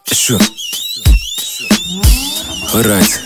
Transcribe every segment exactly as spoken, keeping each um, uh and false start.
Sure. Alright.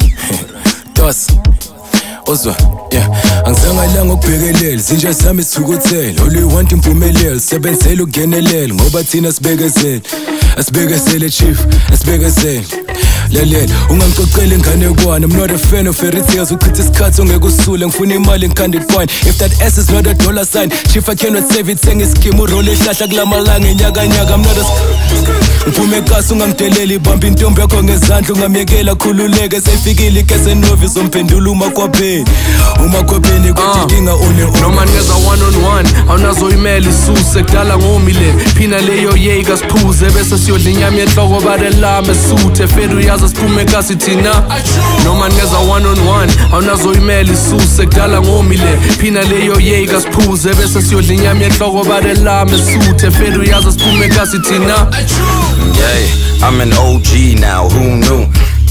Dos. Ozwa, yeah. Angizangalanga ukubhekelela, zinja zami sithukuthele. All we want impumelelo, sebenzela ukungenelela ngoba thina sibekezele. Asibekezele chief, asibekezele. Lalela, ungangicocela ingane kwana. I'm not a fan of fairy tales. Uchitha isikhathi ongeke usule, ngifuna imali ngikhanded point. If that S is not a dollar sign, chief I cannot save it. Sengiskimu roll ihlahla kulamalanga inyaka nyaka. I'm not a ngiphume ekasi ungamdeleli ibamba intombi yakho ngezandla ungamyekela khululeke seyifikile ikese novice umphendula umakhwapheni umakhwapheni kudinga une noma ngeza one on one awunazo imali isuse kudala ngomile phina leyo yeka siphuze bese siyodla inyama yenhloko barelame suthe fedu yaza siphume ekasi thina noma ngeza one on one awunazo imali isuse kudala ngomile phina leyo yeka siphuze bese siyodla inyama yenhloko barelame suthe fedu yaza siphume ekasi thina. Yeah, I'm an O G now, who knew?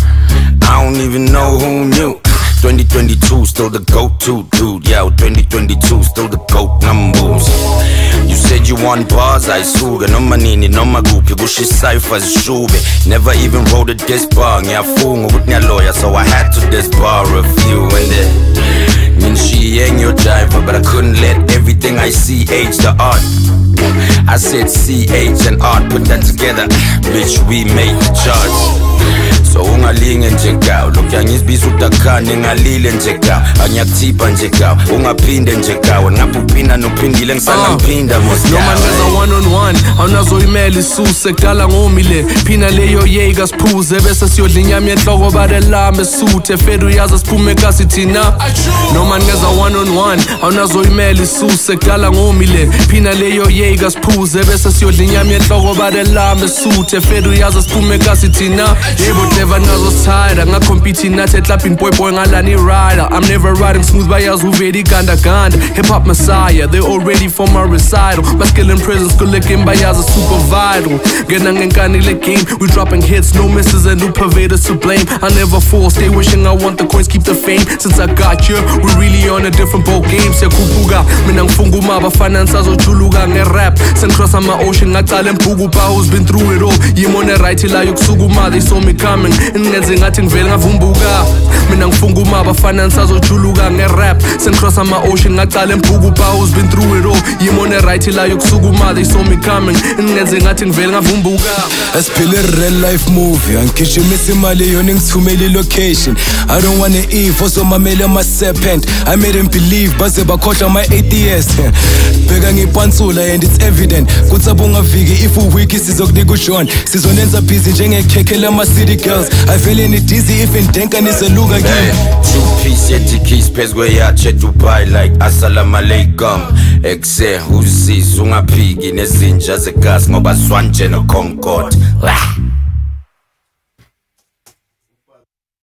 I don't even know who knew. twenty twenty-two, still the go-to dude. Yeah, twenty twenty-two, still the GOAT numbers. You said you want bars, I suga. No manini, no magupi, gushi ciphers, shube. Never even wrote a diss bar. Yeah, fool, with my lawyer, so I had to diss bar a few. And then, mean she ain't your driver, but I couldn't let everything I see age the art. I said C H and art, put that together, bitch, we made the charts. So ungalinge nje gaw lokhu yangizibisa udakhane ngalile nje gaw anyakuthipha nje gaw ungaphinde nje gaw ngaphuphinda nophindile ngisangaphinda mos noma ngeza one on one awunazo imali isuse kudala ngomile phina leyo yeka siphuze bese siyodla inyama yenhloko barelame suthe fedu yaza siphume ekasi thina noma ngeza one on one awunazo imali isuse kudala ngomile phina leyo yeka siphuze bese siyodla inyama yenhloko barelame suthe fedu yaza siphume ekasi thina yebo never nazo side ngacompete nathi clapping boy boy ngalani rider I'm never riding smooth bayazi uvedi ganda ganda hip hop messiah they all ready for my recital my skill in prison school looking bayazi super vital ngena ngenkani le game we dropping hits no misses and new pervaders to blame I never fall stay wishing I want the coins keep the fame since I got you we really on a different boat game siyakhuphuka mina ngifunguma abafana azojuluka ngerap send cross my ocean ngacala embuku who's been through it all yimone right la yokusukuma they saw me coming ingenze ngathi ngivele ngavumbuka mina ngifunguma abafana nsazojuluka ngerap sengcross ama ocean ngacala embuku who's been through it all yimone right la yokusukuma they saw me coming ingenze ngathi ngivele ngavumbuka asiphile real life movie angigijimisa imali yona ngithumela location I don't wanna eat for so mamele ama serpent I made them believe baze bakhohlwa my atheist bheka ngipansula and it's evident kuthi abungaviki if uwiki sizokunika uJohn sizonenza busy njengekhekhe lama city girls I feel any dizzy if in denka niseluka kimi two piece yet keys pes where ya che Dubai like assalamu alaikum exe usiza ungaphiki nezinja zegas ngoba swanje no Concord